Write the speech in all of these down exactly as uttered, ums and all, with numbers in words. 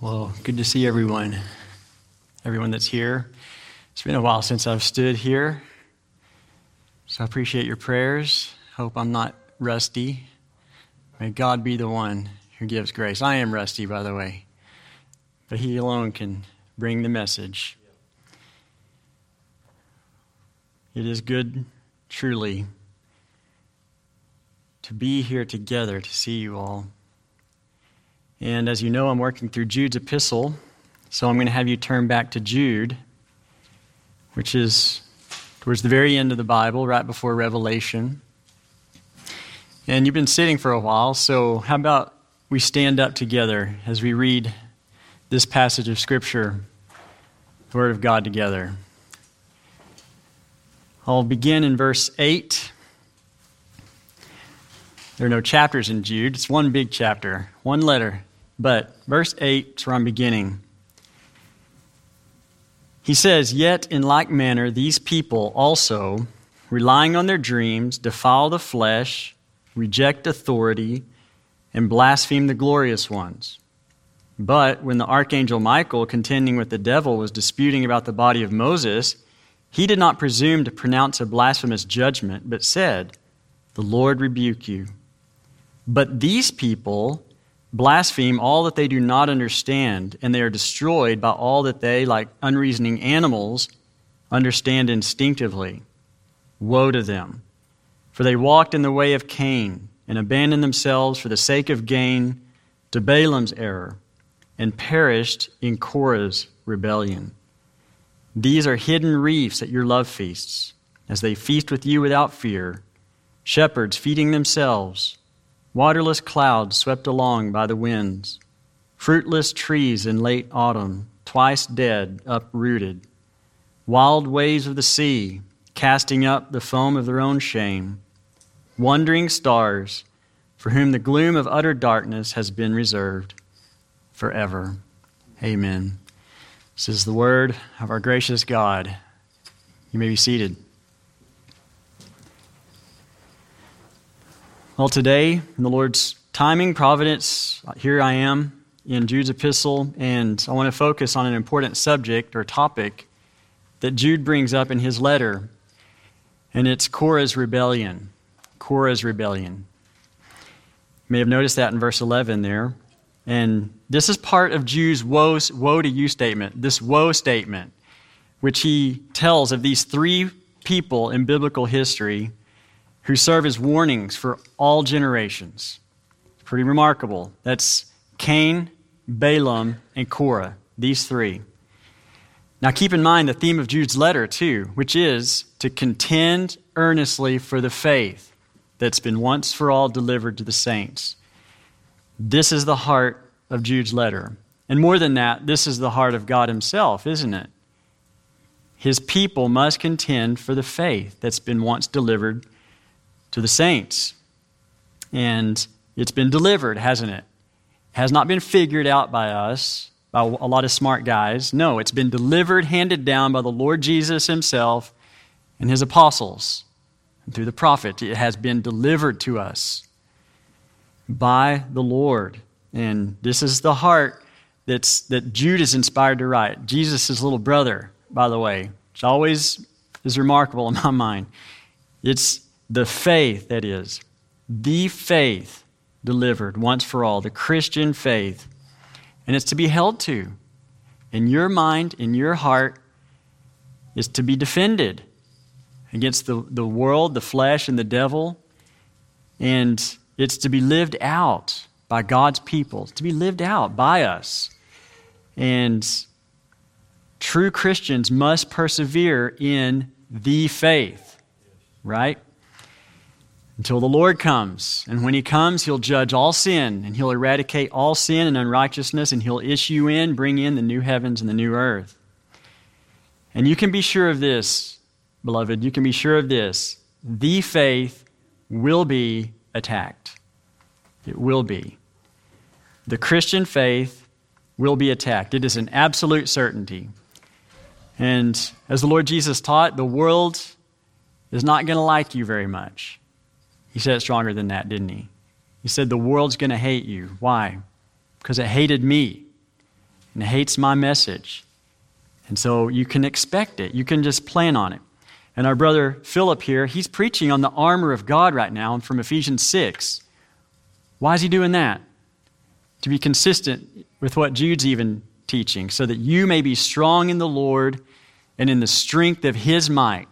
Well, good to see everyone, everyone that's here. It's been a while since I've stood here, so I appreciate your prayers. Hope I'm not rusty. May God be the one who gives grace. I am rusty, by the way, but He alone can bring the message. It is good, truly, to be here together, to see you all. And as you know, I'm working through Jude's epistle, so I'm going to have you turn back to Jude, which is towards the very end of the Bible, right before Revelation. And you've been sitting for a while, so how about we stand up together as we read this passage of Scripture, the Word of God together. I'll begin in verse eight. There are no chapters in Jude. It's one big chapter, one letter. But verse eight is where I'm beginning. He says, "Yet in like manner these people also, relying on their dreams, defile the flesh, reject authority, and blaspheme the glorious ones. But when the archangel Michael, contending with the devil, was disputing about the body of Moses, he did not presume to pronounce a blasphemous judgment, but said, 'The Lord rebuke you.' But these people blaspheme all that they do not understand, and they are destroyed by all that they, like unreasoning animals, understand instinctively. Woe to them! For they walked in the way of Cain, and abandoned themselves for the sake of gain to Balaam's error, and perished in Korah's rebellion. These are hidden reefs at your love feasts, as they feast with you without fear, shepherds feeding themselves, waterless clouds swept along by the winds, fruitless trees in late autumn, twice dead, uprooted, wild waves of the sea, casting up the foam of their own shame, wandering stars, for whom the gloom of utter darkness has been reserved forever." Amen. This is the word of our gracious God. You may be seated. Well, today, in the Lord's timing, providence, here I am in Jude's epistle, and I want to focus on an important subject or topic that Jude brings up in his letter, and it's Korah's rebellion. Korah's rebellion. You may have noticed that in verse eleven there. And this is part of Jude's woe, woe to you statement, this woe statement, which he tells of these three people in biblical history who serve as warnings for all generations. It's pretty remarkable. That's Cain, Balaam, and Korah, these three. Now keep in mind the theme of Jude's letter too, which is to contend earnestly for the faith that's been once for all delivered to the saints. This is the heart of Jude's letter. And more than that, this is the heart of God Himself, isn't it? His people must contend for the faith that's been once delivered to the saints. And it's been delivered, hasn't it? It has not been figured out by us, by a lot of smart guys. No, it's been delivered, handed down by the Lord Jesus Himself and His apostles. And through the prophet, it has been delivered to us by the Lord. And this is the heart that's that Jude is inspired to write. Jesus' little brother, by the way, which always is remarkable in my mind. It's the faith, that is, the faith delivered once for all, the Christian faith. And it's to be held to. In your mind, in your heart, is to be defended against the, the world, the flesh, and the devil. And it's to be lived out by God's people. It's to be lived out by us. And true Christians must persevere in the faith, right? Until the Lord comes. And when He comes, He'll judge all sin, and He'll eradicate all sin and unrighteousness, and He'll issue in, bring in the new heavens and the new earth. And you can be sure of this, beloved, you can be sure of this. The faith will be attacked. It will be. The Christian faith will be attacked. It is an absolute certainty. And as the Lord Jesus taught, the world is not going to like you very much. He said it stronger than that, didn't he? He said the world's going to hate you. Why? Because it hated me. and hates my message. And so you can expect it. You can just plan on it. And our brother Philip here, he's preaching on the armor of God right now from Ephesians six. Why is he doing that? To be consistent with what Jude's even teaching, so that you may be strong in the Lord and in the strength of his might.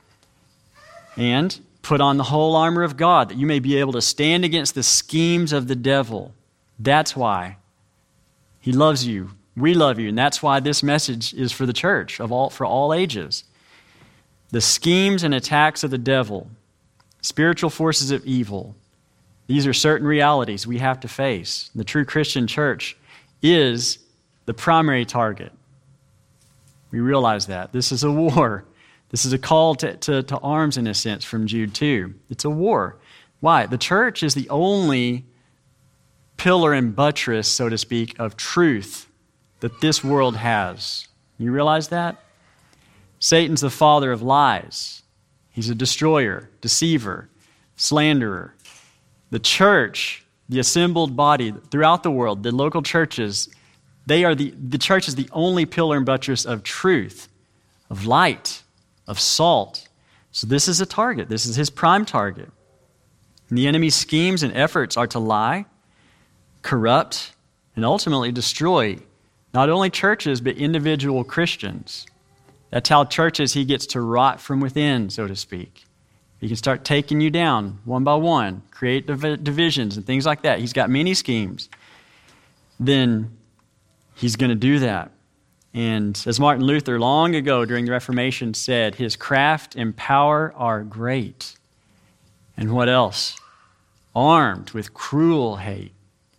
And put on the whole armor of God, that you may be able to stand against the schemes of the devil. That's why he loves you. We love you. And that's why this message is for the church, of all for all ages. The schemes and attacks of the devil, spiritual forces of evil, these are certain realities we have to face. The true Christian church is the primary target. We realize that. This is a war. This is a call to, to, to arms, in a sense, from Jude two. It's a war. Why? The church is the only pillar and buttress, so to speak, of truth that this world has. You realize that? Satan's the father of lies. He's a destroyer, deceiver, slanderer. The church, the assembled body throughout the world, the local churches, they are the, the church is the only pillar and buttress of truth, of light, of salt. So this is a target. This is his prime target. And the enemy's schemes and efforts are to lie, corrupt, and ultimately destroy not only churches, but individual Christians. That's how churches he gets to rot from within, so to speak. He can start taking you down one by one, create div- divisions and things like that. He's got many schemes. Then he's going to do that. And as Martin Luther long ago during the Reformation said, his craft and power are great. And what else? Armed with cruel hate.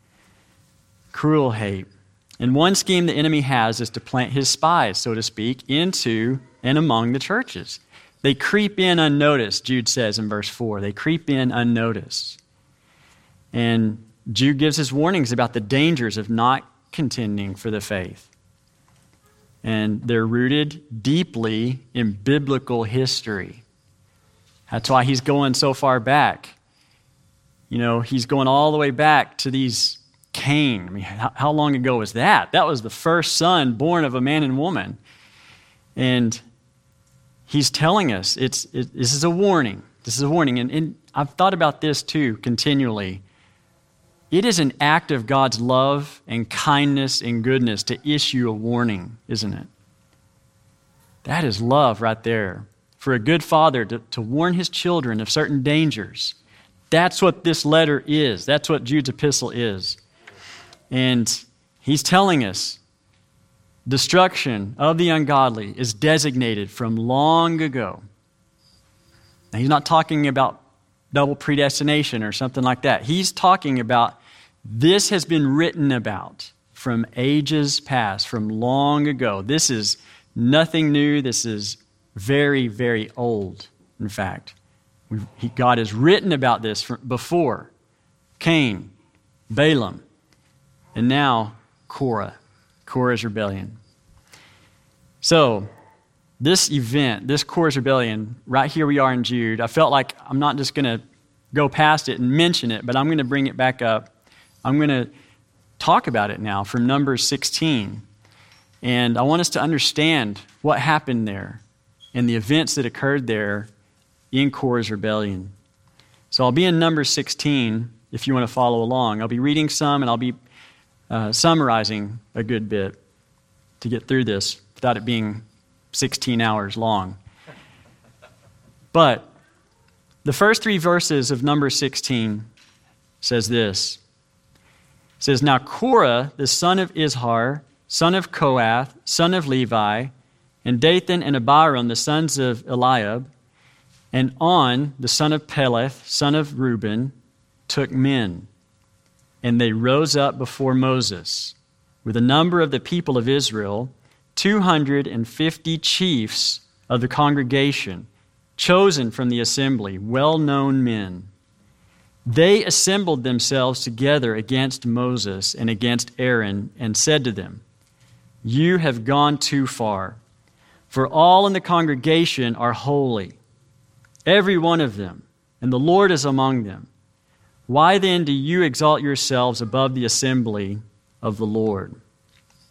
Cruel hate. And one scheme the enemy has is to plant his spies, so to speak, into and among the churches. They creep in unnoticed, Jude says in verse four. They creep in unnoticed. And Jude gives his warnings about the dangers of not contending for the faith. And they're rooted deeply in biblical history. That's why he's going so far back. You know, he's going all the way back to these Cain. I mean, how, how long ago was that? That was the first son born of a man and woman. And he's telling us, it's it, this is a warning. This is a warning. And, and I've thought about this too continually. It is an act of God's love and kindness and goodness to issue a warning, isn't it? That is love right there. For a good father to, to warn his children of certain dangers. That's what this letter is. That's what Jude's epistle is. And he's telling us destruction of the ungodly is designated from long ago. Now, he's not talking about double predestination or something like that. He's talking about this has been written about from ages past, from long ago. This is nothing new. This is very, very old, in fact. We've, he, God has written about this from before. Cain, Balaam, and now Korah, Korah's rebellion. So, this event, this Korah's rebellion, right here we are in Jude. I felt like I'm not just going to go past it and mention it, but I'm going to bring it back up. I'm going to talk about it now from Numbers sixteen. And I want us to understand what happened there and the events that occurred there in Korah's rebellion. So I'll be in Numbers sixteen if you want to follow along. I'll be reading some and I'll be uh, summarizing a good bit to get through this without it being sixteen hours long. But the first three verses of Numbers sixteen says this. It says, "Now Korah, the son of Izhar, son of Kohath, son of Levi, and Dathan and Abiram, the sons of Eliab, and On, the son of Peleth, son of Reuben, took men, and they rose up before Moses, with a number of the people of Israel, two hundred fifty chiefs of the congregation, chosen from the assembly, well-known men. They assembled themselves together against Moses and against Aaron and said to them, 'You have gone too far, for all in the congregation are holy, every one of them, and the Lord is among them. Why then do you exalt yourselves above the assembly of the Lord?'"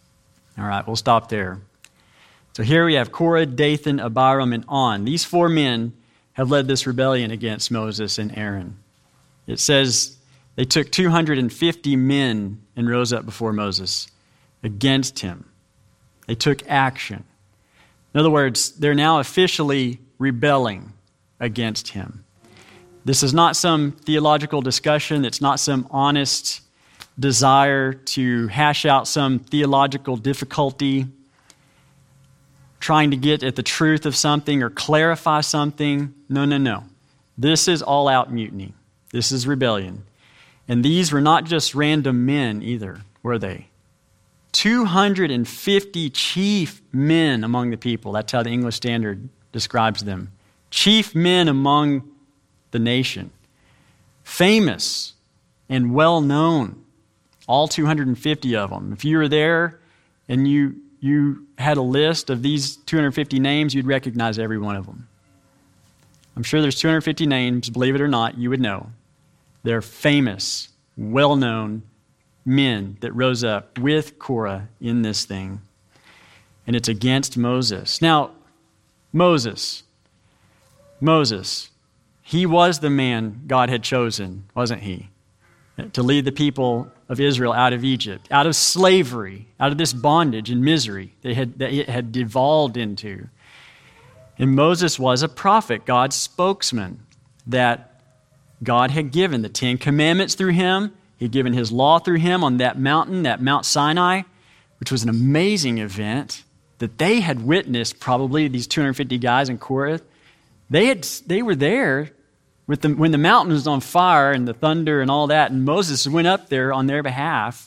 All right, we'll stop there. So here we have Korah, Dathan, Abiram, and On. These four men have led this rebellion against Moses and Aaron. It says they took two hundred fifty men and rose up before Moses against him. They took action. In other words, they're now officially rebelling against him. This is not some theological discussion. It's not some honest desire to hash out some theological difficulty, trying to get at the truth of something or clarify something. No, no, no. This is all-out mutiny. This is rebellion. And these were not just random men either, were they? two hundred fifty chief men among the people. That's how the English Standard describes them. Chief men among the nation. Famous and well-known. All two hundred fifty of them. If you were there and you, you had a list of these two hundred fifty names, you'd recognize every one of them. I'm sure there's two hundred fifty names, believe it or not, you would know. They're famous, well-known men that rose up with Korah in this thing. And it's against Moses. Now, Moses. Moses. He was the man God had chosen, wasn't he? To lead the people of Israel out of Egypt, out of slavery, out of this bondage and misery they had, that it had devolved into. And Moses was a prophet, God's spokesman, that God had given the Ten Commandments through him. He had given his law through him on that mountain, that Mount Sinai, which was an amazing event that they had witnessed, probably these two hundred fifty guys in Korah. They had they were there with the, when the mountain was on fire and the thunder and all that, and Moses went up there on their behalf.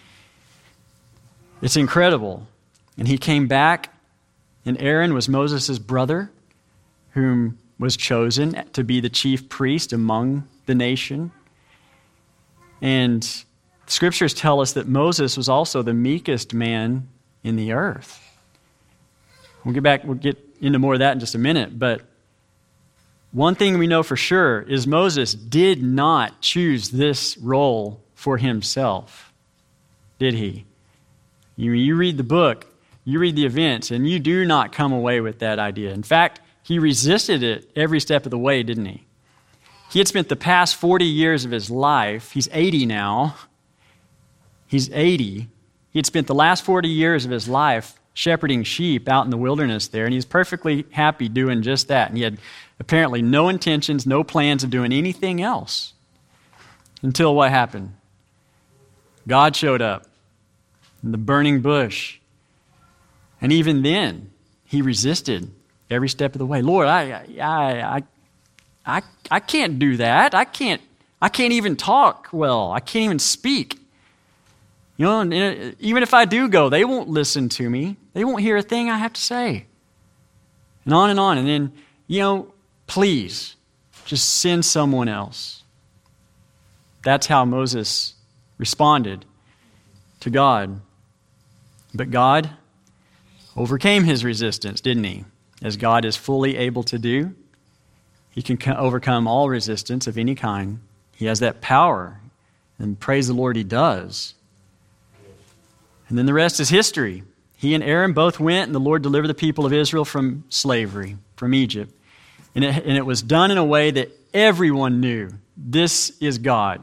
It's incredible. And he came back, and Aaron was Moses' brother, whom was chosen to be the chief priest among the nation. And scriptures tell us that Moses was also the meekest man in the earth. We'll get back, we'll get into more of that in just a minute, but one thing we know for sure is Moses did not choose this role for himself, did he? You, you read the book, you read the events, and you do not come away with that idea. In fact, he resisted it every step of the way, didn't he? He had spent the past forty years of his life, he's eighty now, he's eighty, he had spent the last forty years of his life shepherding sheep out in the wilderness there, and he's perfectly happy doing just that. And he had apparently no intentions, no plans of doing anything else. Until what happened? God showed up in the burning bush. And even then, he resisted every step of the way. Lord, I I I I I can't do that. I can't I can't even talk well. I can't even speak. You know, and even if I do go, they won't listen to me. They won't hear a thing I have to say. And on and on. And then, you know, please, just send someone else. That's how Moses responded to God. But God overcame his resistance, didn't he? As God is fully able to do. He can overcome all resistance of any kind. He has that power. And praise the Lord, he does. And then the rest is history. He and Aaron both went, and the Lord delivered the people of Israel from slavery, from Egypt. And it, and it was done in a way that everyone knew this is God.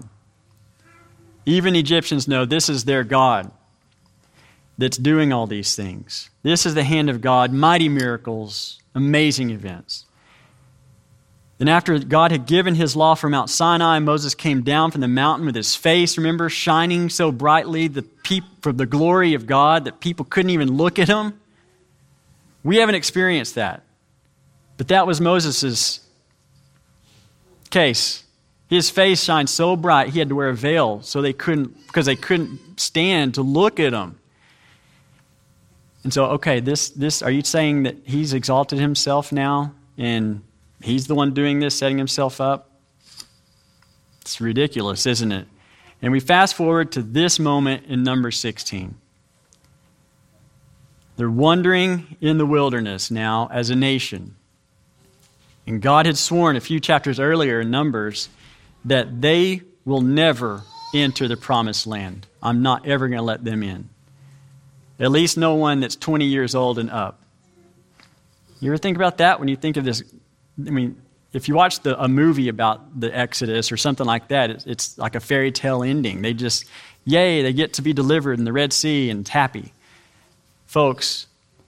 Even Egyptians know this is their God that's doing all these things. This is the hand of God, mighty miracles, amazing events. Then after God had given his law from Mount Sinai, Moses came down from the mountain with his face, remember, shining so brightly the peop- for the glory of God that people couldn't even look at him. We haven't experienced that. But that was Moses' case. His face shined so bright he had to wear a veil so they couldn't, because they couldn't stand to look at him. And so, okay, this this are you saying that he's exalted himself now and he's the one doing this, setting himself up? It's ridiculous, isn't it? And we fast forward to this moment in Numbers sixteen. They're wandering in the wilderness now as a nation. And God had sworn a few chapters earlier in Numbers that they will never enter the promised land. I'm not ever going to let them in. At least no one that's twenty years old and up. You ever think about that when you think of this? I mean, if you watch the, a movie about the Exodus or something like that, it's, it's like a fairy tale ending. They just, yay, they get to be delivered in the Red Sea and it's happy. Folks,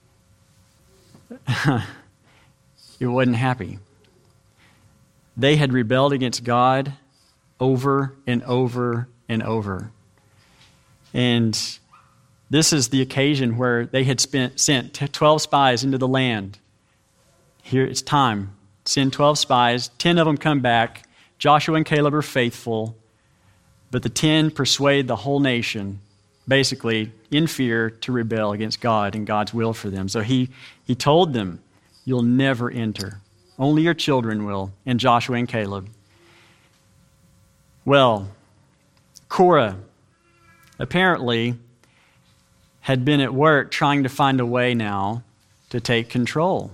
it wasn't happy. They had rebelled against God over and over and over. And this is the occasion where they had spent, sent twelve spies into the land. Here it's time. Send twelve spies. Ten of them come back. Joshua and Caleb are faithful. But the ten persuade the whole nation, basically in fear, to rebel against God and God's will for them. So he, he told them, you'll never enter. Only your children will, and Joshua and Caleb. Well, Korah apparently had been at work trying to find a way now to take control.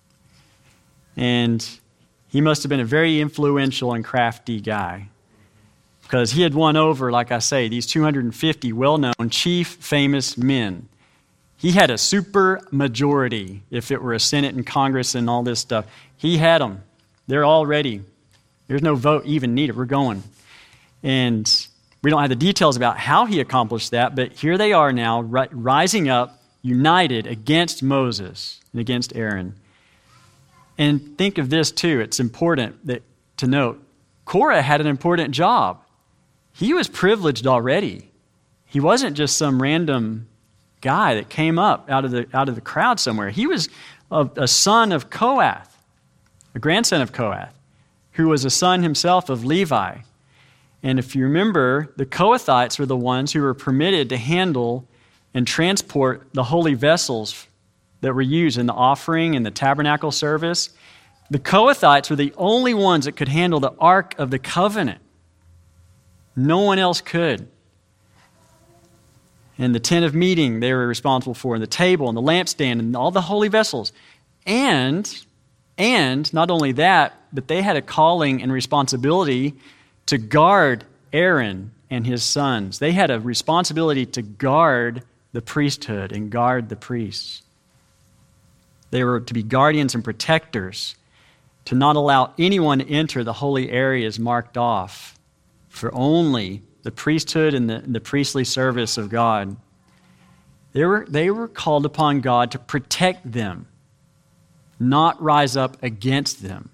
And he must have been a very influential and crafty guy, because he had won over, like I say, these two hundred fifty well-known chief famous men. He had a super majority if it were a Senate and Congress and all this stuff. He had them. They're all ready. There's no vote even needed. We're going. And we don't have the details about how he accomplished that, but here they are now, ri- rising up, united against Moses and against Aaron. And think of this too. It's important that, to note, Korah had an important job. He was privileged already. He wasn't just some random guy that came up out of the out of the crowd somewhere. He was a, a son of Kohath, a grandson of Kohath, who was a son himself of Levi. And if you remember, the Kohathites were the ones who were permitted to handle and transport the holy vessels that were used in the offering and the tabernacle service. The Kohathites were the only ones that could handle the Ark of the Covenant. No one else could. And the tent of meeting they were responsible for, and the table and the lampstand and all the holy vessels. And, and not only that, but they had a calling and responsibility to guard Aaron and his sons. They had a responsibility to guard the priesthood and guard the priests. They were to be guardians and protectors, to not allow anyone to enter the holy areas marked off for only the priesthood and the, and the priestly service of God. They were, they were called upon God to protect them, not rise up against them.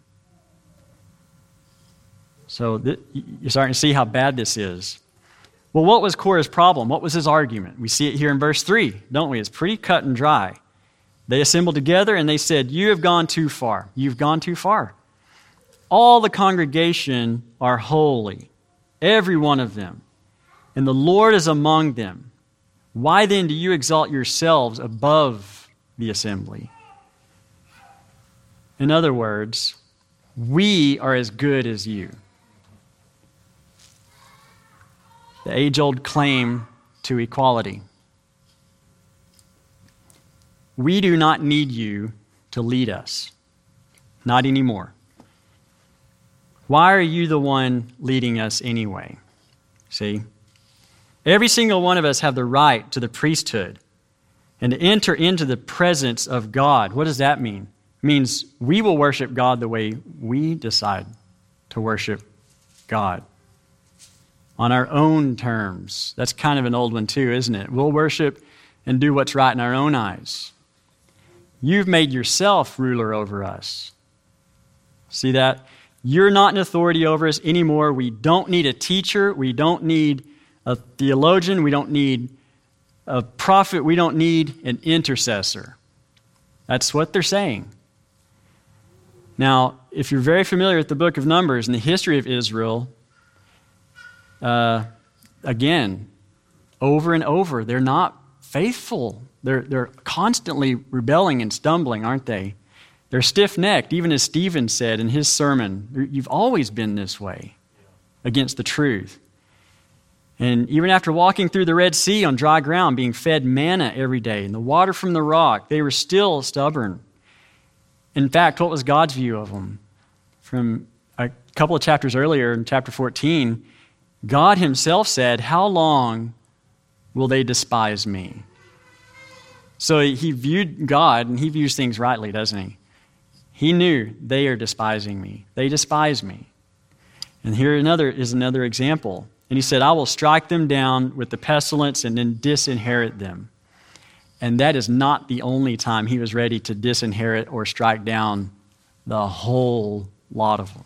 So th- you're starting to see how bad this is. Well, what was Korah's problem? What was his argument? We see it here in verse three, don't we? It's pretty cut and dry. They assembled together and they said, you have gone too far. You've gone too far. All the congregation are holy, every one of them, and the Lord is among them. Why then do you exalt yourselves above the assembly? In other words, we are as good as you. The age-old claim to equality. We do not need you to lead us. Not anymore. Why are you the one leading us anyway? See? Every single one of us have the right to the priesthood and to enter into the presence of God. What does that mean? It means we will worship God the way we decide to worship God. On our own terms. That's kind of an old one too, isn't it? We'll worship and do what's right in our own eyes. You've made yourself ruler over us. See that? You're not an authority over us anymore. We don't need a teacher. We don't need a theologian. We don't need a prophet. We don't need an intercessor. That's what they're saying. Now, if you're very familiar with the book of Numbers and the history of Israel, uh, again, over and over, they're not faithful. They're, they're constantly rebelling and stumbling, aren't they? They're stiff-necked, even as Stephen said in his sermon, you've always been this way against the truth. And even after walking through the Red Sea on dry ground, being fed manna every day and the water from the rock, they were still stubborn. In fact, what was God's view of them? From a couple of chapters earlier, in chapter fourteen, God himself said, how long will they despise me? So he viewed God, and he views things rightly, doesn't he? He knew they are despising me. They despise me. And here another is another example. And he said, I will strike them down with the pestilence and then disinherit them. And that is not the only time he was ready to disinherit or strike down the whole lot of them.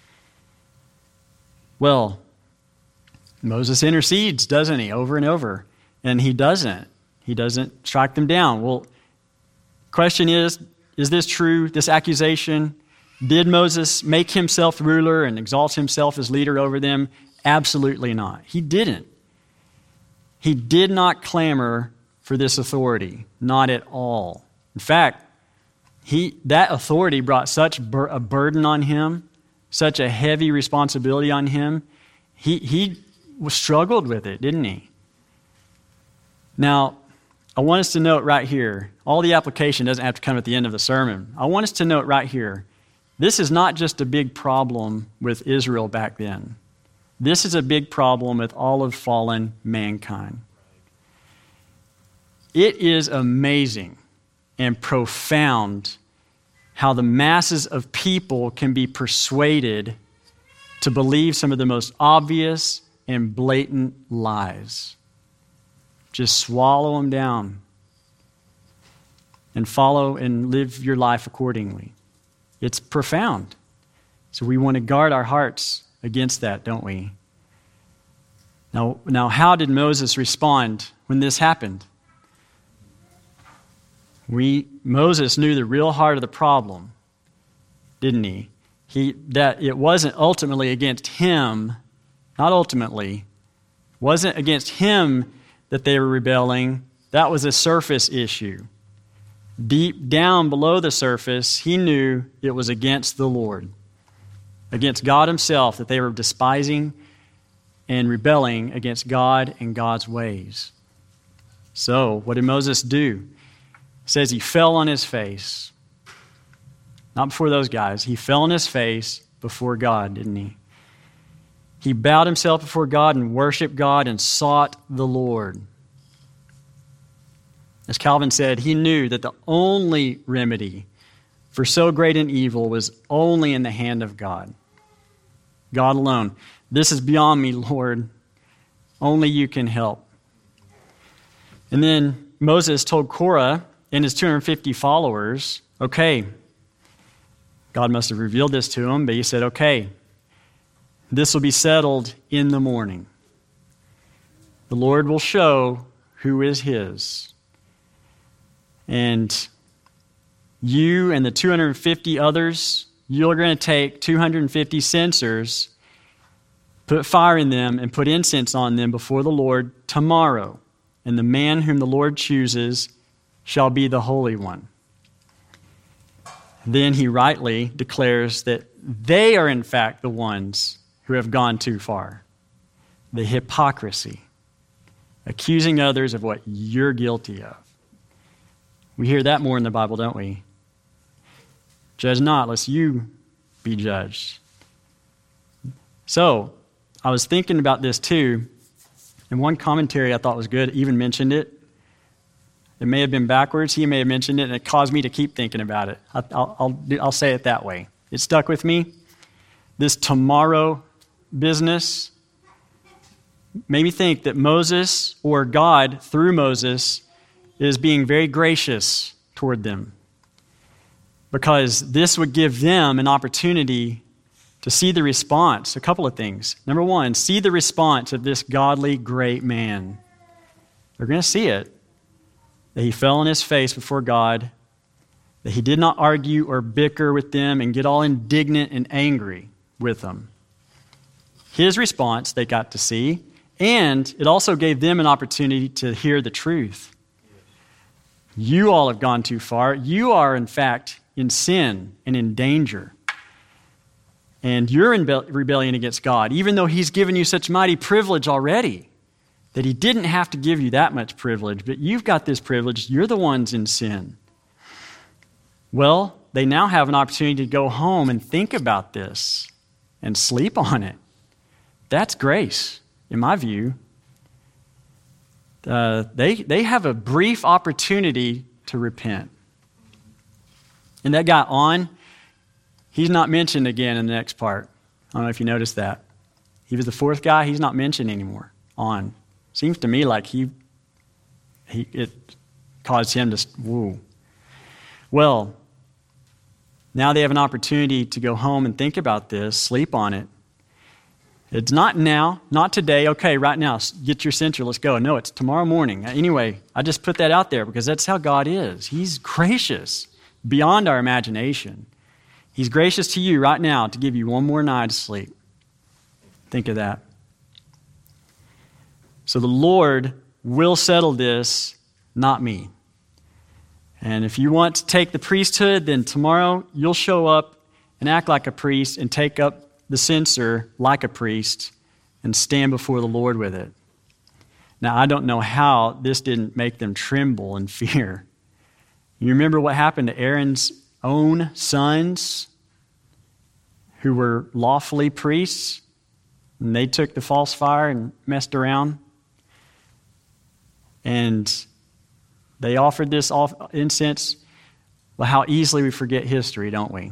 Well, Moses intercedes, doesn't he, over and over? And he doesn't. He doesn't strike them down. Well, question is, is this true, this accusation? Did Moses make himself ruler and exalt himself as leader over them? Absolutely not. He didn't. He did not clamor for this authority, not at all. In fact, he that authority brought such bur- a burden on him, such a heavy responsibility on him. He he struggled with it, didn't he? Now, I want us to note right here, all the application doesn't have to come at the end of the sermon. I want us to note right here, this is not just a big problem with Israel back then. This is a big problem with all of fallen mankind. It is amazing and profound how the masses of people can be persuaded to believe some of the most obvious and blatant lies. Just swallow them down and follow and live your life accordingly. It's profound. So we want to guard our hearts against that, don't we? Now, now, how did Moses respond when this happened? We Moses knew the real heart of the problem, didn't he? He that it wasn't ultimately against him, not ultimately, wasn't against him that they were rebelling. That was a surface issue. Deep down below the surface, he knew it was against the Lord, against God himself, that they were despising and rebelling against God and God's ways. So, what did Moses do? It says he fell on his face. Not before those guys. He fell on his face before God, didn't he? He bowed himself before God and worshiped God and sought the Lord. As Calvin said, he knew that the only remedy for so great an evil was only in the hand of God. God alone. This is beyond me, Lord. Only you can help. And then Moses told Korah and his two hundred fifty followers, okay, God must have revealed this to him, but he said, okay, this will be settled in the morning. The Lord will show who is his. And you and the two hundred fifty others, you're going to take two hundred fifty censers, put fire in them, and put incense on them before the Lord tomorrow. And the man whom the Lord chooses shall be the Holy One. Then he rightly declares that they are in fact the ones who have gone too far. The hypocrisy. Accusing others of what you're guilty of. We hear that more in the Bible, don't we? Judge not, lest you be judged. So, I was thinking about this too, and one commentary I thought was good even mentioned it. It may have been backwards. He may have mentioned it, and it caused me to keep thinking about it. I'll, I'll, I'll say it that way. It stuck with me. This tomorrow business made me think that Moses, or God through Moses, is being very gracious toward them, because this would give them an opportunity to see the response. A couple of things. Number one, see the response of this godly, great man. They're going to see it. That he fell on his face before God, that he did not argue or bicker with them and get all indignant and angry with them. His response they got to see, and it also gave them an opportunity to hear the truth. You all have gone too far. You are, in fact, in sin and in danger. And you're in rebellion against God, even though he's given you such mighty privilege already. That he didn't have to give you that much privilege, but you've got this privilege. You're the ones in sin. Well, they now have an opportunity to go home and think about this and sleep on it. That's grace, in my view. uh, they, they have a brief opportunity to repent. And that guy On, he's not mentioned again in the next part. I don't know if you noticed that. He was the fourth guy. He's not mentioned anymore. On. Seems to me like he, he it caused him to, whoa. Well, now they have an opportunity to go home and think about this, sleep on it. It's not now, not today. Okay, right now, get your censer, let's go. No, it's tomorrow morning. Anyway, I just put that out there because that's how God is. He's gracious beyond our imagination. He's gracious to you right now to give you one more night of sleep. Think of that. So the Lord will settle this, not me. And if you want to take the priesthood, then tomorrow you'll show up and act like a priest and take up the censer like a priest and stand before the Lord with it. Now, I don't know how this didn't make them tremble in fear. You remember what happened to Aaron's own sons who were lawfully priests, and they took the false fire and messed around? And they offered this incense. Well, how easily we forget history, don't we?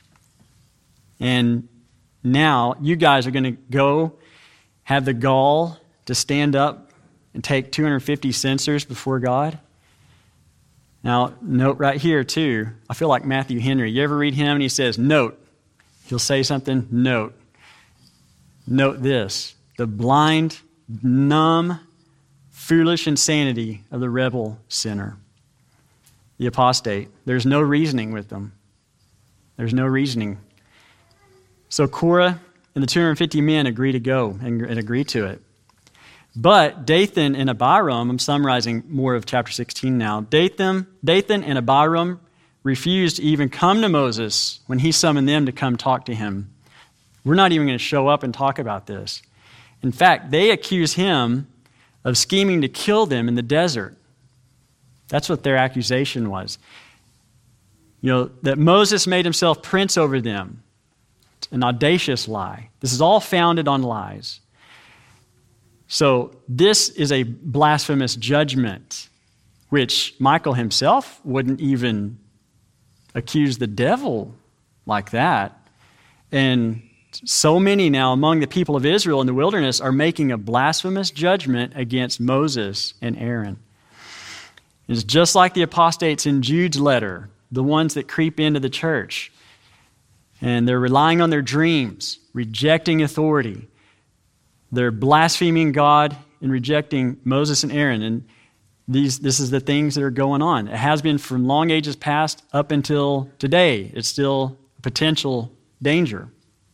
And now you guys are going to go have the gall to stand up and take two hundred fifty censers before God? Now, note right here, too. I feel like Matthew Henry. You ever read him and he says, note. He'll say something, note. Note this. The blind, numb, foolish insanity of the rebel sinner, the apostate. There's no reasoning with them. There's no reasoning. So Korah and the two hundred fifty men agree to go and, and agree to it. But Dathan and Abiram, I'm summarizing more of chapter sixteen now, Dathan, Dathan and Abiram refused to even come to Moses when he summoned them to come talk to him. We're not even going to show up and talk about this. In fact, they accuse him of scheming to kill them in the desert. That's what their accusation was. You know, that Moses made himself prince over them. An audacious lie. This is all founded on lies. So this is a blasphemous judgment, which Michael himself wouldn't even accuse the devil like that. And so many now among the people of Israel in the wilderness are making a blasphemous judgment against Moses and Aaron. It's just like the apostates in Jude's letter, the ones that creep into the church. And they're relying on their dreams, rejecting authority. They're blaspheming God and rejecting Moses and Aaron. And these, this is the things that are going on. It has been from long ages past up until today. It's still a potential danger.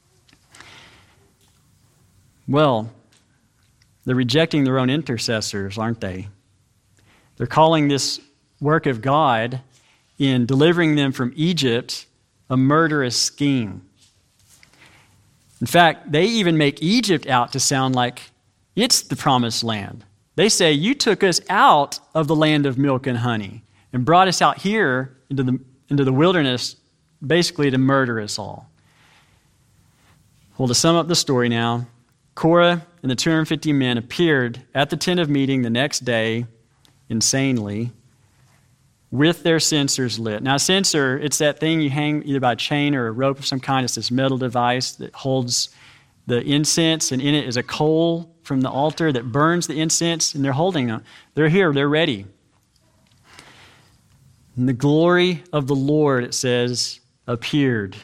Well, they're rejecting their own intercessors, aren't they? They're calling this work of God in delivering them from Egypt a murderous scheme. In fact, they even make Egypt out to sound like it's the promised land. They say, you took us out of the land of milk and honey and brought us out here into the, into the wilderness basically to murder us all. Well, to sum up the story now, Korah and the two hundred fifty men appeared at the tent of meeting the next day, insanely, with their censers lit. Now, a censer, it's that thing you hang either by a chain or a rope of some kind. It's this metal device that holds the incense, and in it is a coal from the altar that burns the incense, and they're holding them. They're here. They're ready. And the glory of the Lord, it says, appeared.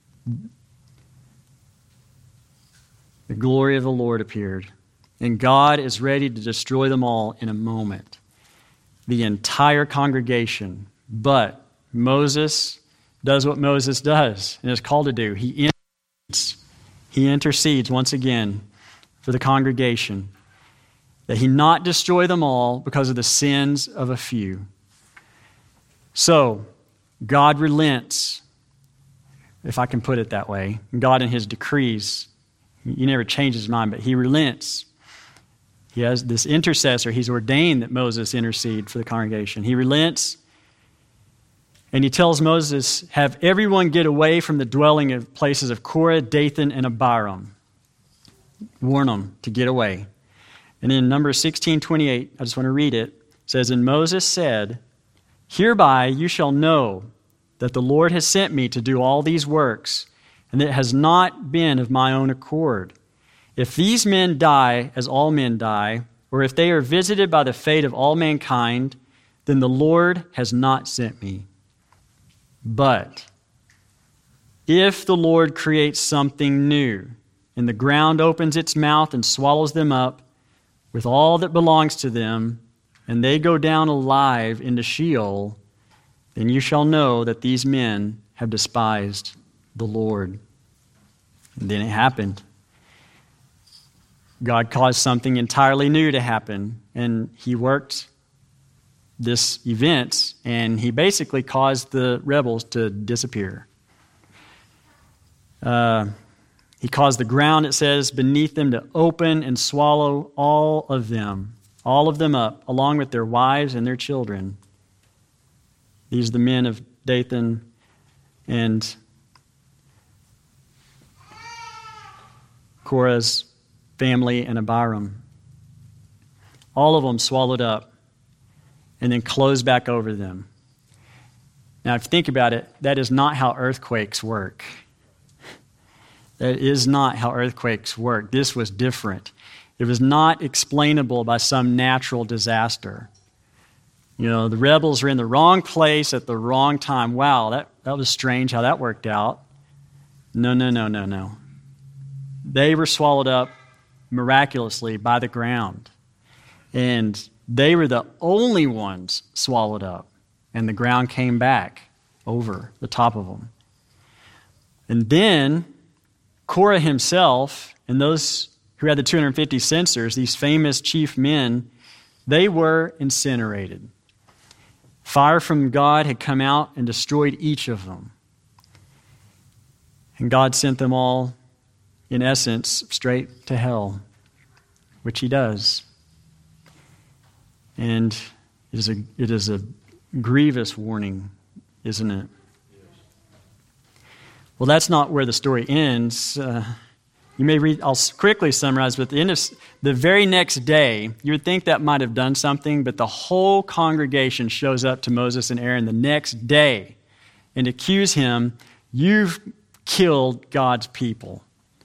The glory of the Lord appeared. And God is ready to destroy them all in a moment. The entire congregation. But Moses does what Moses does and is called to do. He intercedes. He intercedes once again for the congregation, that he not destroy them all because of the sins of a few. So, God relents, if I can put it that way. God in his decrees, he never changes his mind, but he relents. He has this intercessor. He's ordained that Moses intercede for the congregation. He relents, and he tells Moses, have everyone get away from the dwelling of places of Korah, Dathan, and Abiram. Warn them to get away. And in Numbers sixteen twenty-eight, I just want to read it. It says, "And Moses said, 'Hereby you shall know that the Lord has sent me to do all these works, and that it has not been of my own accord. If these men die as all men die, or if they are visited by the fate of all mankind, then the Lord has not sent me. But if the Lord creates something new, and the ground opens its mouth and swallows them up with all that belongs to them, and they go down alive into Sheol, then you shall know that these men have despised the Lord.'" And then it happened. God caused something entirely new to happen, and he worked this event, and he basically caused the rebels to disappear. Uh, he caused the ground, it says, beneath them to open and swallow all of them, all of them up, along with their wives and their children. These are the men of Dathan and Korah's family and Abiram. All of them swallowed up and then closed back over them. Now, if you think about it, that is not how earthquakes work. That is not how earthquakes work. This was different. It was not explainable by some natural disaster. You know, the rebels were in the wrong place at the wrong time. Wow, that, that was strange how that worked out. No, no, no, no, no. They were swallowed up miraculously by the ground. And they were the only ones swallowed up. And the ground came back over the top of them. And then Korah himself and those who had the two hundred fifty censers, these famous chief men, they were incinerated. Fire from God had come out and destroyed each of them. And God sent them all, in essence, straight to hell, which he does. And it is a, it is a grievous warning, isn't it? Well, that's not where the story ends. Uh, you may read, I'll quickly summarize, but at the end of the very next day, you would think that might have done something, but the whole congregation shows up to Moses and Aaron the next day and accuse him, "You've killed God's people."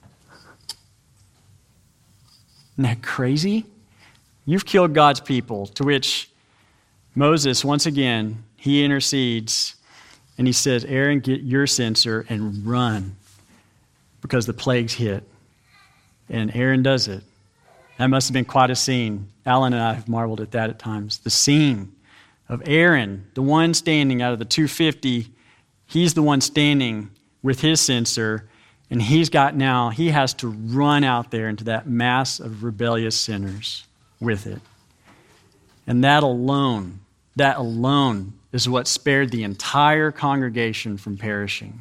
Isn't that crazy? You've killed God's people. To which Moses, once again, he intercedes and he says, "Aaron, get your censer and run," because the plagues hit. And Aaron does it. That must have been quite a scene. Alan and I have marveled at that at times. The scene of Aaron, the one standing out of the two hundred fifty, he's the one standing with his censer, and he's got now, he has to run out there into that mass of rebellious sinners with it. And that alone, that alone is what spared the entire congregation from perishing.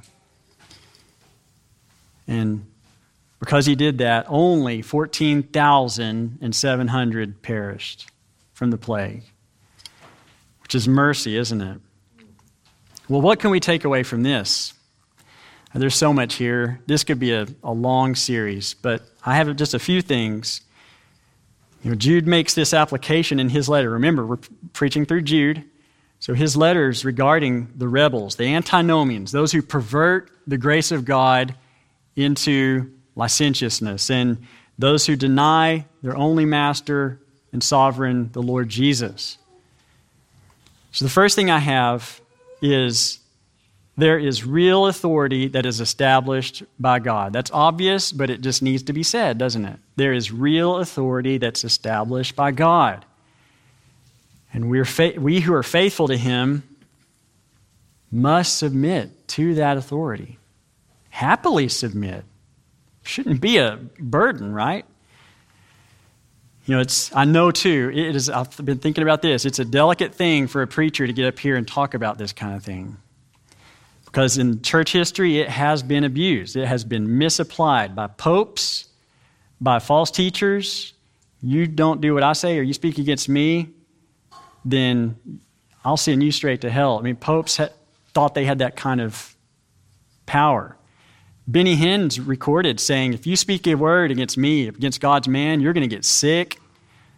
And because he did that, only fourteen thousand seven hundred perished from the plague, which is mercy, isn't it? Well, what can we take away from this? There's so much here. This could be a, a long series, but I have just a few things. You know, Jude makes this application in his letter. Remember, we're preaching through Jude. So his letters regarding the rebels, the antinomians, those who pervert the grace of God into licentiousness, and those who deny their only master and sovereign, the Lord Jesus. So the first thing I have is there is real authority that is established by God. That's obvious, but it just needs to be said, doesn't it? There is real authority that's established by God. And we're fa- we who are faithful to him must submit to that authority. Happily submit. Shouldn't be a burden, right? You know, it's, I know too, it is, I've been thinking about this. It's a delicate thing for a preacher to get up here and talk about this kind of thing. Because in church history, it has been abused. It has been misapplied by popes, by false teachers. You don't do what I say or you speak against me, then I'll send you straight to hell. I mean, popes ha- thought they had that kind of power. Benny Hinn's recorded saying, if you speak a word against me, against God's man, you're going to get sick.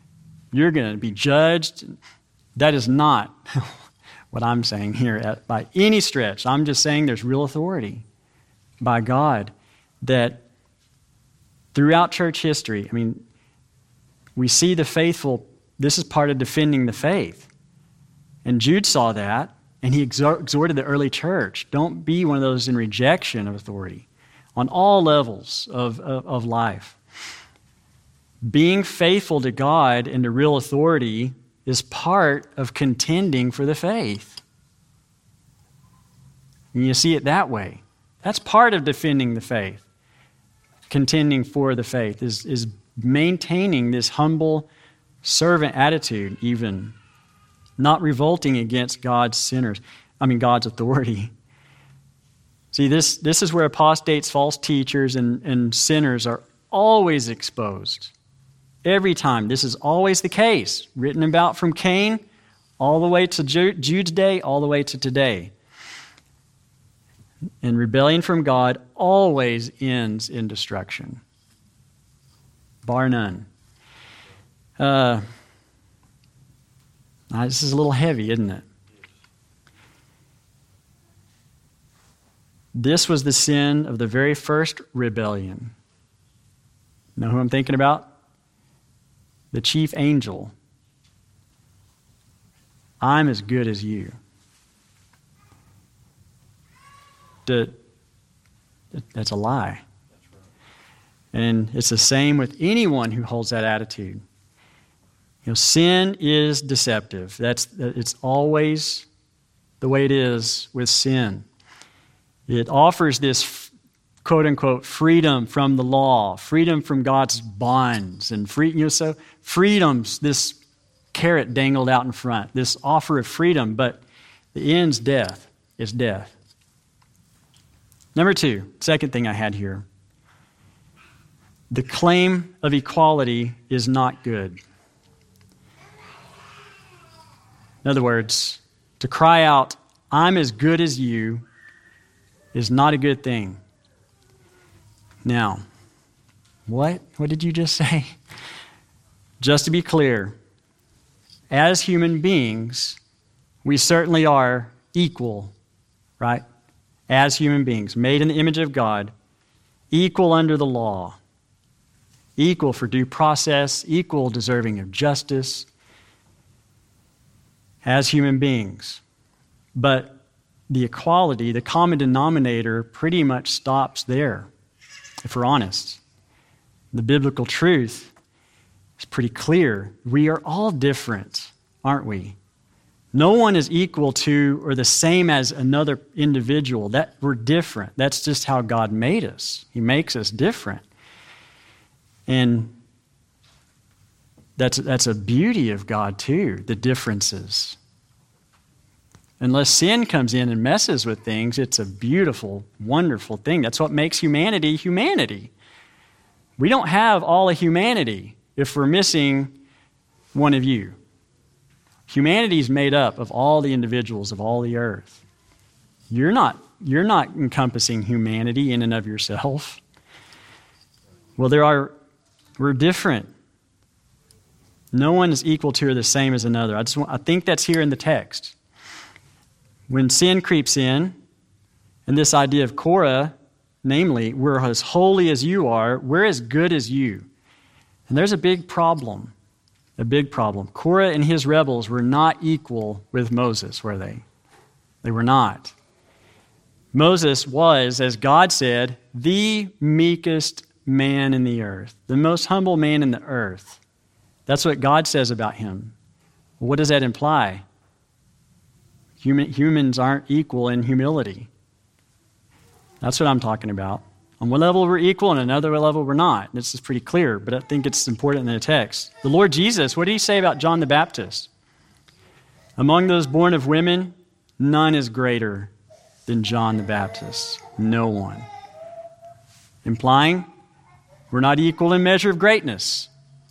You're going to be judged. That is not what I'm saying here at, by any stretch. I'm just saying there's real authority by God that throughout church history, I mean, we see the faithful, this is part of defending the faith. And Jude saw that, and he exhorted the early church, don't be one of those in rejection of authority on all levels of, of, of life. Being faithful to God and to real authority is part of contending for the faith. And you see it that way. That's part of defending the faith. Contending for the faith is, is maintaining this humble servant attitude, even not revolting against God's sinners. I mean, God's authority. See, this, this is where apostates, false teachers, and, and sinners are always exposed. Every time. This is always the case. Written about from Cain all the way to Jude's day, all the way to today. And rebellion from God always ends in destruction. Bar none. Uh, this is a little heavy, isn't it? This was the sin of the very first rebellion. Know who I'm thinking about? The chief angel. I'm as good as you. The, that's a lie. And it's the same with anyone who holds that attitude. You know, sin is deceptive. That's it's always the way it is with sin. It offers this quote-unquote freedom from the law, freedom from God's bonds, and free, you know, so freedom's this carrot dangled out in front, this offer of freedom, but the end's death. It's death. Number two, second thing I had here. The claim of equality is not good. In other words, to cry out, I'm as good as you, is not a good thing. Now, what? What did you just say? Just to be clear, as human beings, we certainly are equal, right? As human beings, made in the image of God, equal under the law, equal for due process, equal deserving of justice, as human beings. But the equality, the common denominator, pretty much stops there, if we're honest. The biblical truth is pretty clear. We are all different, aren't we? No one is equal to or the same as another individual. That we're different. That's just how God made us. He makes us different. And that's that's a beauty of God too, the differences. Unless sin comes in and messes with things, it's a beautiful, wonderful thing. That's what makes humanity humanity. We don't have all of humanity if we're missing one of you. Humanity is made up of all the individuals of all the earth. You're not, you're not encompassing humanity in and of yourself. Well, there are, we're different. No one is equal to or the same as another. I just want, I think that's here in the text. When sin creeps in, and this idea of Korah, namely, we're as holy as you are, we're as good as you. And there's a big problem. A big problem. Korah and his rebels were not equal with Moses, were they? They were not. Moses was, as God said, the meekest man in the earth, the most humble man in the earth. That's what God says about him. Well, what does that imply? Human, humans aren't equal in humility. That's what I'm talking about. On one level we're equal, and another level we're not. This is pretty clear, but I think it's important in the text. The Lord Jesus, what did he say about John the Baptist? Among those born of women, none is greater than John the Baptist. No one. Implying we're not equal in measure of greatness.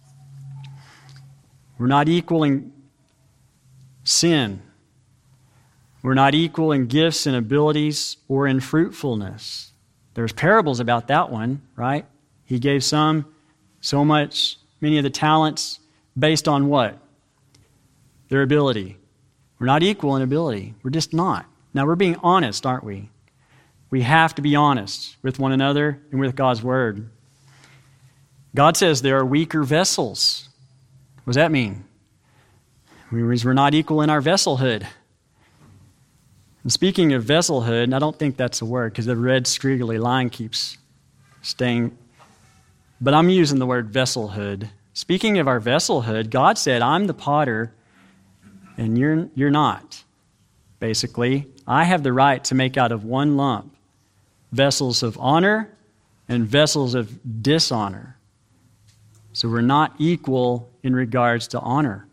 We're not equal in sin. We're not equal in gifts and abilities or in fruitfulness. There's parables about that one, right? He gave some so much, many of the talents, based on what? Their ability. We're not equal in ability. We're just not. Now, we're being honest, aren't we? We have to be honest with one another and with God's word. God says there are weaker vessels. What does that mean? It means we're not equal in our vesselhood. And speaking of vesselhood, I don't think that's a word because the red squiggly line keeps staying. But I'm using the word vesselhood. Speaking of our vesselhood, God said, I'm the potter and you're, you're not. Basically, I have the right to make out of one lump vessels of honor and vessels of dishonor. So we're not equal in regards to honor.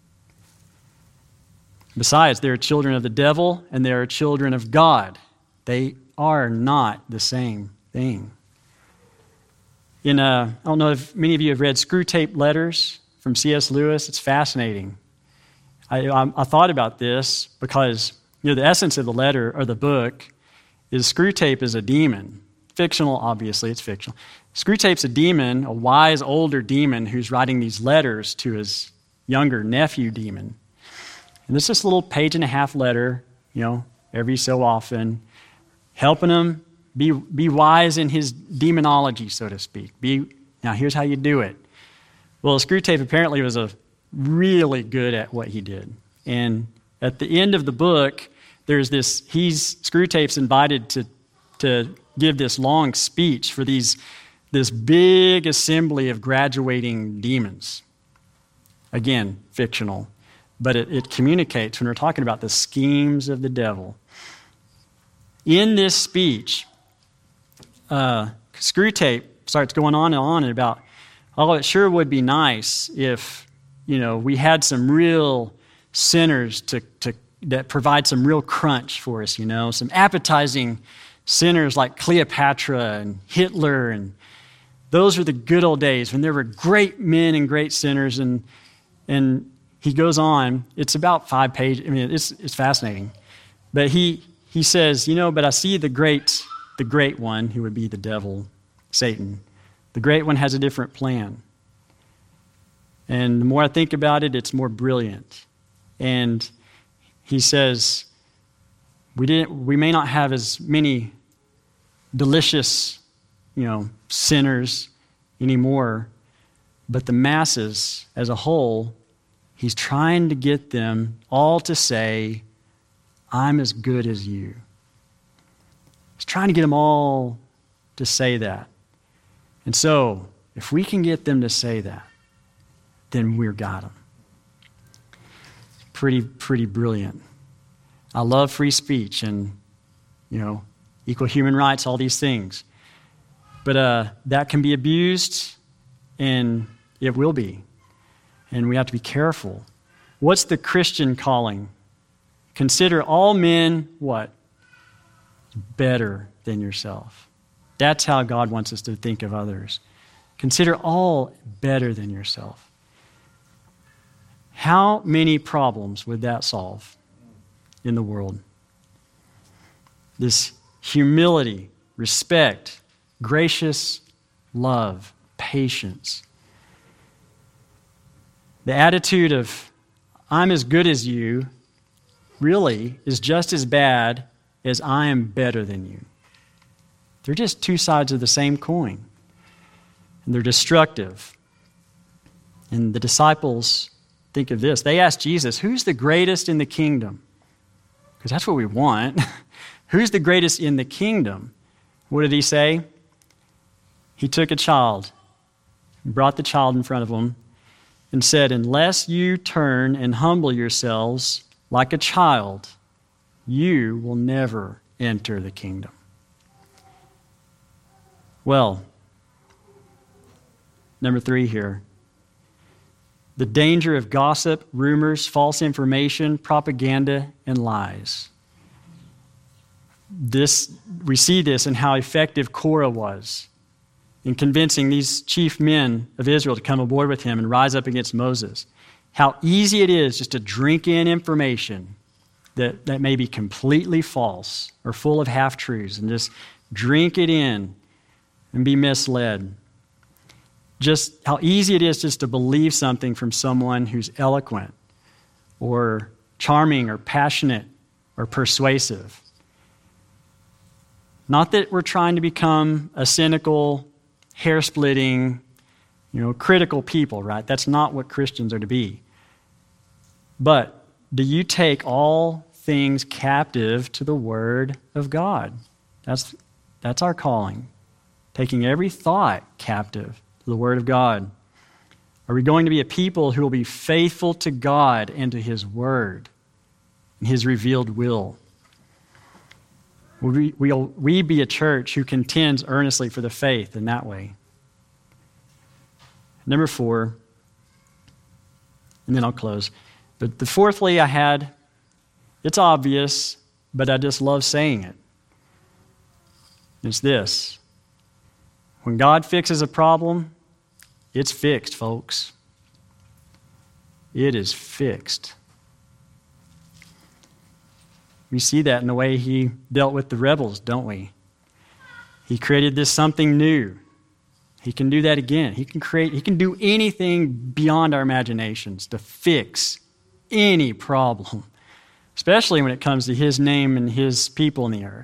Besides, there are children of the devil and there are children of God. They are not the same thing. In uh, I don't know if many of you have read Screwtape Letters from C S Lewis. It's fascinating. I, I, I thought about this because you know the essence of the letter or the book is Screwtape is a demon. Fictional, obviously, it's fictional. Screwtape's a demon, a wise older demon who's writing these letters to his younger nephew demon. And this is this little page and a half letter, you know, every so often, helping him be be wise in his demonology, so to speak. Be now here's how you do it. Well, Screwtape apparently was a really good at what he did. And at the end of the book, there's this, he's, Screwtape's invited to, to give this long speech for these, this big assembly of graduating demons. Again, fictional. But it, it communicates when we're talking about the schemes of the devil. In this speech, uh, Screwtape starts going on and on about, oh, it sure would be nice if, you know, we had some real sinners to, to that provide some real crunch for us, you know, some appetizing sinners like Cleopatra and Hitler, and those were the good old days when there were great men and great sinners. And and he goes on. It's about five pages. I mean, it's it's fascinating. But he he says, you know, but I see the great the great one who would be the devil, Satan. The great one has a different plan. And the more I think about it, it's more brilliant. And he says, we didn't we may not have as many delicious, you know, sinners anymore, but the masses as a whole, he's trying to get them all to say, I'm as good as you. He's trying to get them all to say that. And so, if we can get them to say that, then we've got them. Pretty, pretty brilliant. I love free speech and, you know, equal human rights, all these things. But uh, that can be abused, and it will be. And we have to be careful. What's the Christian calling? Consider all men, what? Better than yourself. That's how God wants us to think of others. Consider all better than yourself. How many problems would that solve in the world? This humility, respect, gracious love, patience. The attitude of, I'm as good as you, really is just as bad as I am better than you. They're just two sides of the same coin. And they're destructive. And the disciples think of this. They asked Jesus, who's the greatest in the kingdom? Because that's what we want. Who's the greatest in the kingdom? What did he say? He took a child, brought the child in front of him, and said, unless you turn and humble yourselves like a child, you will never enter the kingdom. Well, number three here. The danger of gossip, rumors, false information, propaganda, and lies. This, we see this in how effective Korah was in convincing these chief men of Israel to come aboard with him and rise up against Moses. How easy it is just to drink in information that, that may be completely false or full of half-truths and just drink it in and be misled. just how easy it is just to believe something from someone who's eloquent or charming or passionate or persuasive. Not that we're trying to become a cynical, hair-splitting, you know, critical people, right? That's not what Christians are to be. But do you take all things captive to the Word of God? That's, that's our calling. Taking every thought captive to the Word of God. Are we going to be a people who will be faithful to God and to His Word and His revealed will? Will we, will we be a church who contends earnestly for the faith in that way? Number four, and then I'll close. But the fourthly I had, it's obvious, but I just love saying it. It's this. When God fixes a problem, it's fixed, folks. It is fixed. We see that in the way He dealt with the rebels, don't we? He created this something new. He can do that again. He can create, He can do anything beyond our imaginations to fix any problem, especially when it comes to His name and His people in the earth.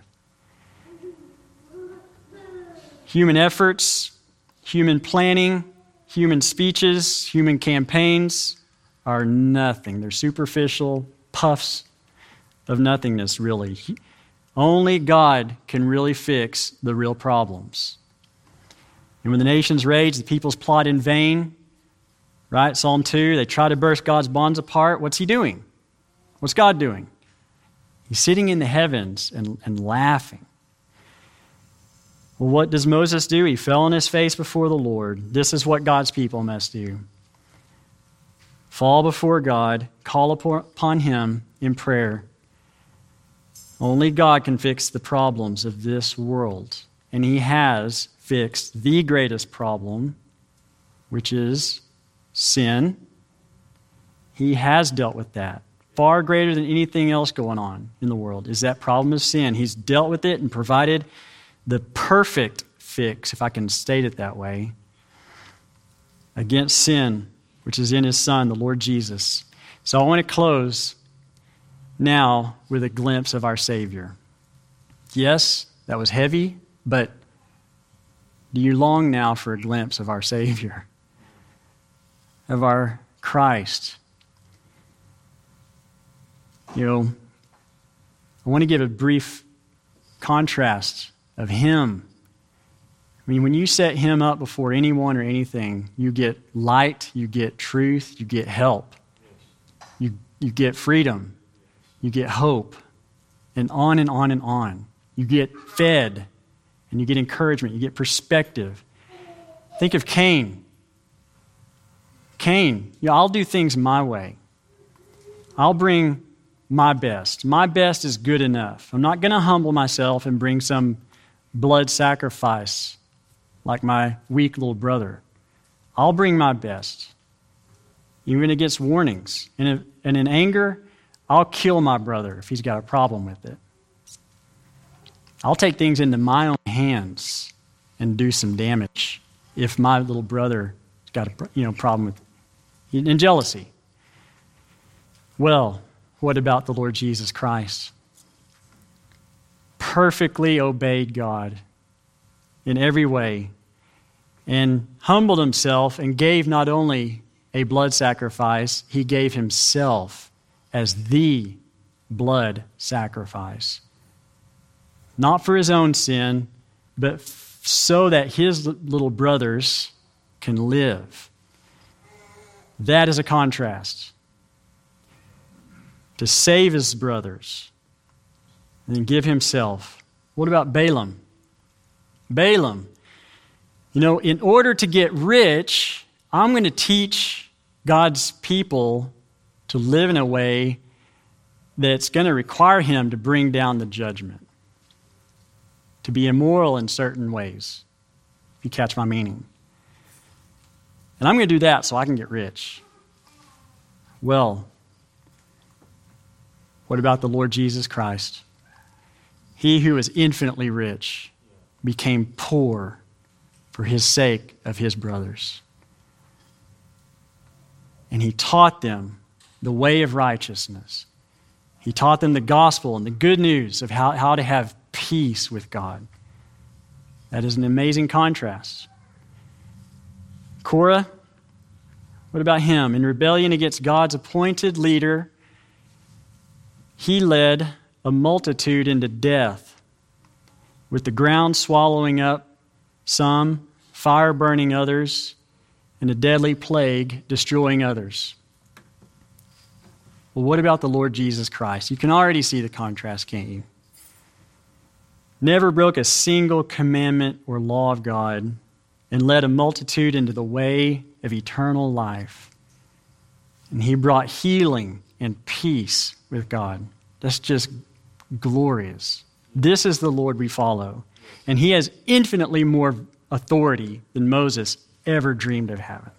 Human efforts, human planning, human speeches, human campaigns are nothing. They're superficial puffs of nothingness, really. He, only God can really fix the real problems. And when the nations rage, the peoples plot in vain, right? Psalm two, they try to burst God's bonds apart. What's He doing? What's God doing? He's sitting in the heavens and, and laughing. Well, what does Moses do? He fell on his face before the Lord. This is what God's people must do. Fall before God, call upon Him in prayer. Only God can fix the problems of this world. And He has fixed the greatest problem, which is sin. He has dealt with that. Far greater than anything else going on in the world is that problem of sin. He's dealt with it and provided the perfect fix, if I can state it that way, against sin, which is in His Son, the Lord Jesus. So I want to close now with a glimpse of our Savior. Yes, that was heavy, but do you long now for a glimpse of our Savior, of our Christ? You know, I want to give a brief contrast of Him. I mean, when you set Him up before anyone or anything, you get light, you get truth, you get help. You, you get freedom, you get hope, and on and on and on. You get fed, and you get encouragement, you get perspective. Think of Cain. Cain, yeah, I'll do things my way. I'll bring my best. My best is good enough. I'm not going to humble myself and bring some blood sacrifice like my weak little brother. I'll bring my best, even against warnings. And, if, and in anger, I'll kill my brother if he's got a problem with it. I'll take things into my own hands and do some damage if my little brother's got a you know problem with it. And jealousy. Well, what about the Lord Jesus Christ? Perfectly obeyed God in every way and humbled Himself and gave not only a blood sacrifice, He gave Himself as the blood sacrifice. Not for His own sin, but f- so that His l- little brothers can live. That is a contrast. To save His brothers and then give Himself. What about Balaam? Balaam. You know, in order to get rich, I'm going to teach God's people to live in a way that's going to require him to bring down the judgment, to be immoral in certain ways, if you catch my meaning. And I'm going to do that so I can get rich. Well, what about the Lord Jesus Christ? He who is infinitely rich became poor for his sake of his brothers. and he taught them the way of righteousness. He taught them the gospel and the good news of how, how to have peace with God. That is an amazing contrast. Korah, what about him? In rebellion against God's appointed leader, he led a multitude into death, with the ground swallowing up some, fire burning others, and a deadly plague destroying others. Well, what about the Lord Jesus Christ? You can already see the contrast, can't you? Never broke a single commandment or law of God, and led a multitude into the way of eternal life. And he brought healing and peace with God. That's just glorious. This is the Lord we follow. And he has infinitely more authority than Moses ever dreamed of having.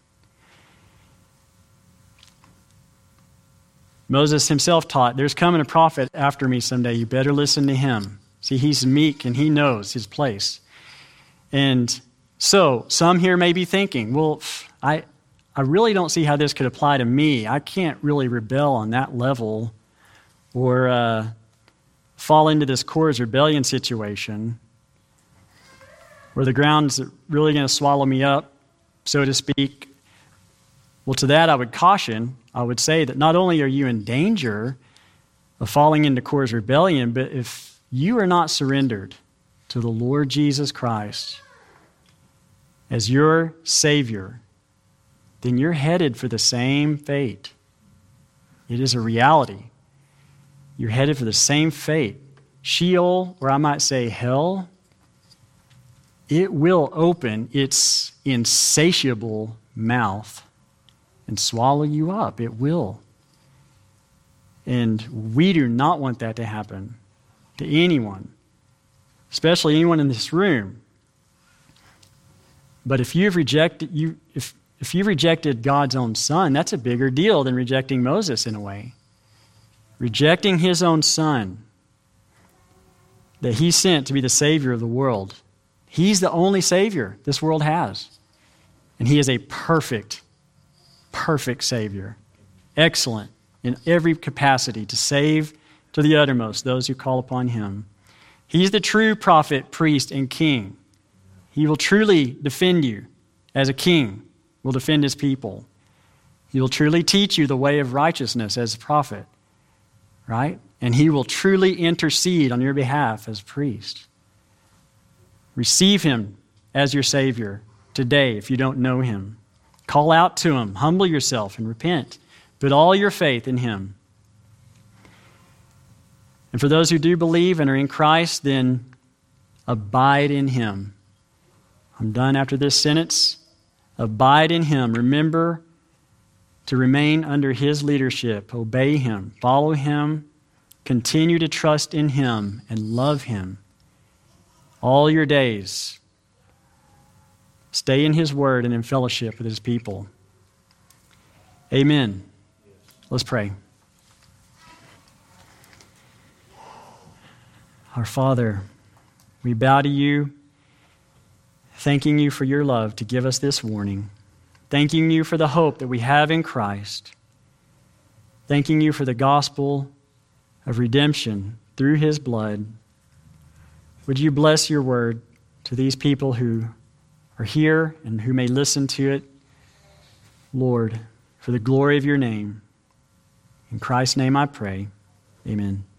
Moses himself taught, there's coming a prophet after me someday. You better listen to him. See, he's meek and he knows his place. And so some here may be thinking, well, I, I really don't see how this could apply to me. I can't really rebel on that level or uh, fall into this Korah's rebellion situation where the ground's really going to swallow me up, so to speak. Well, to that I would caution, I would say that not only are you in danger of falling into Korah's rebellion, but if you are not surrendered to the Lord Jesus Christ as your Savior, then you're headed for the same fate. It is a reality. You're headed for the same fate. Sheol, or I might say hell, it will open its insatiable mouth and swallow you up. It will. And we do not want that to happen to anyone, especially anyone in this room. But if you've rejected you if if you've rejected God's own Son, that's a bigger deal than rejecting Moses in a way. Rejecting his own Son that he sent to be the Savior of the world. He's the only Savior this world has. And he is a perfect, perfect Savior. Excellent in every capacity to save to the uttermost those who call upon him. He's the true prophet, priest, and king. He will truly defend you as a king, will defend his people. He will truly teach you the way of righteousness as a prophet, right? And he will truly intercede on your behalf as a priest. Receive him as your Savior today if you don't know him. Call out to him, humble yourself, and repent. Put all your faith in him. And for those who do believe and are in Christ, then abide in him. I'm done after this sentence. Abide in him. Remember to remain under his leadership. Obey him. Follow him. Continue to trust in him and love him all your days. Stay in his word and in fellowship with his people. Amen. Let's pray. Our Father, we bow to you, thanking you for your love to give us this warning, thanking you for the hope that we have in Christ, thanking you for the gospel of redemption through his blood. Would you bless your word to these people who are here and who may listen to it, Lord, for the glory of your name. In Christ's name I pray. Amen.